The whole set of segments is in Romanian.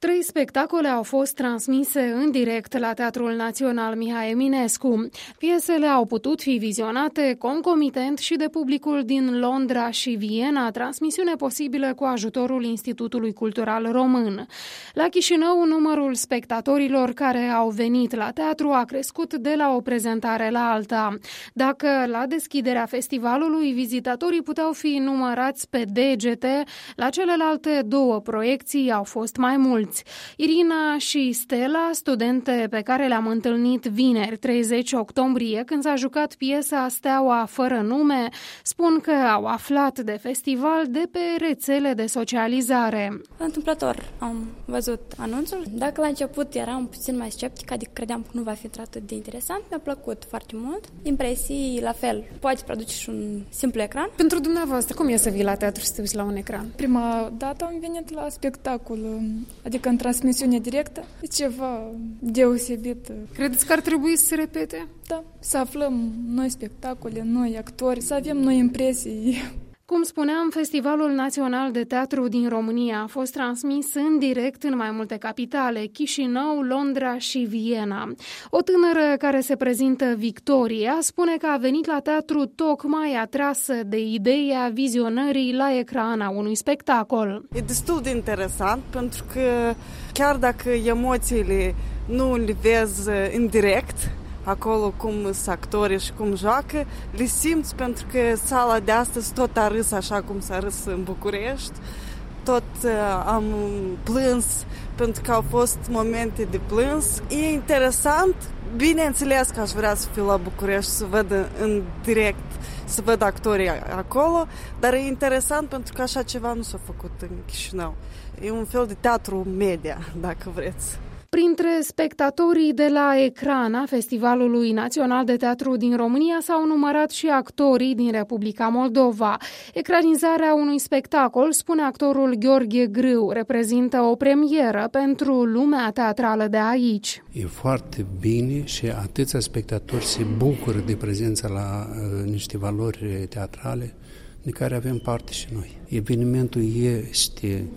3 spectacole au fost transmise în direct la Teatrul Național Mihai Eminescu. Piesele au putut fi vizionate concomitent și de publicul din Londra și Viena, transmisiune posibilă cu ajutorul Institutului Cultural Român. La Chișinău, numărul spectatorilor care au venit la teatru a crescut de la o prezentare la alta. Dacă la deschiderea festivalului vizitatorii puteau fi numărați pe degete, la celelalte 2 proiecții au fost mai mulți. Irina și Stella, studente pe care le-am întâlnit vineri 30 octombrie, când s-a jucat piesa Steaua fără nume, spun că au aflat de festival de pe rețele de socializare. Întâmplător am văzut anunțul. Dacă la început eram puțin mai sceptică, adică credeam că nu va fi atât de interesant, mi-a plăcut foarte mult. Impresii, la fel, poate produce și un simplu ecran. Pentru dumneavoastră, cum e să vii la teatru și să te uiți la un ecran? Prima dată am venit la spectacol, adică în transmisiune directă. E ceva deosebit. Credeți că ar trebui să se repete? Da, să aflăm noi spectacole, noi actori, să avem noi impresii. Cum spuneam, Festivalul Național de Teatru din România a fost transmis în direct în mai multe capitale, Chișinău, Londra și Viena. O tânără care se prezintă Victoria spune că a venit la teatru tocmai atrasă de ideea vizionării la ecran a unui spectacol. E destul de interesant pentru că chiar dacă emoțiile nu le vezi în direct, acolo cum sunt actorii și cum joacă, le simți pentru că sala de astăzi tot a râs așa cum s-a râs în București. Tot am plâns pentru că au fost momente de plâns. E interesant, bineînțeles că aș vrea să fiu la București, să văd în direct, să văd actorii acolo, dar e interesant pentru că așa ceva nu s-a făcut în Chișinău. E un fel de teatru media, dacă vreți. Printre spectatorii de la ecran a Festivalului Național de Teatru din România s-au numărat și actorii din Republica Moldova. Ecranizarea unui spectacol, spune actorul Gheorghe Grâu, reprezintă o premieră pentru lumea teatrală de aici. E foarte bine și atâția spectatori se bucură de prezența la niște valori teatrale de care avem parte și noi. Evenimentul este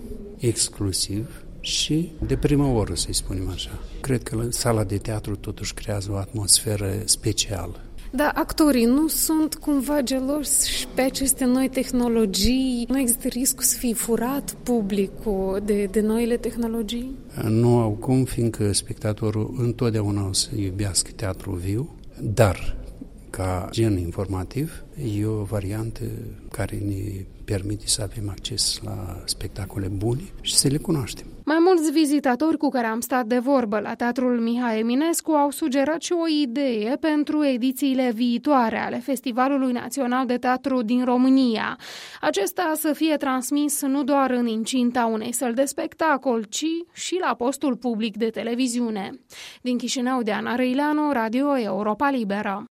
exclusiv și de prima oră, să-i spunem așa. Cred că sala de teatru totuși creează o atmosferă specială. Dar actorii nu sunt cumva geloși pe aceste noi tehnologii? Nu există riscul să fie furat publicul de noile tehnologii? Nu au cum, fiindcă spectatorul întotdeauna o să iubească teatru viu, dar ca gen informativ e o variantă care ne permite să avem acces la spectacole bune și să le cunoaștem. Mai mulți vizitatori cu care am stat de vorbă la Teatrul Mihai Eminescu au sugerat și o idee pentru edițiile viitoare ale Festivalului Național de Teatru din România. Acesta să fie transmis nu doar în incinta unei săli de spectacol, ci și la postul public de televiziune. Din Chișinău, Diana Răileanu, Radio Europa Liberă.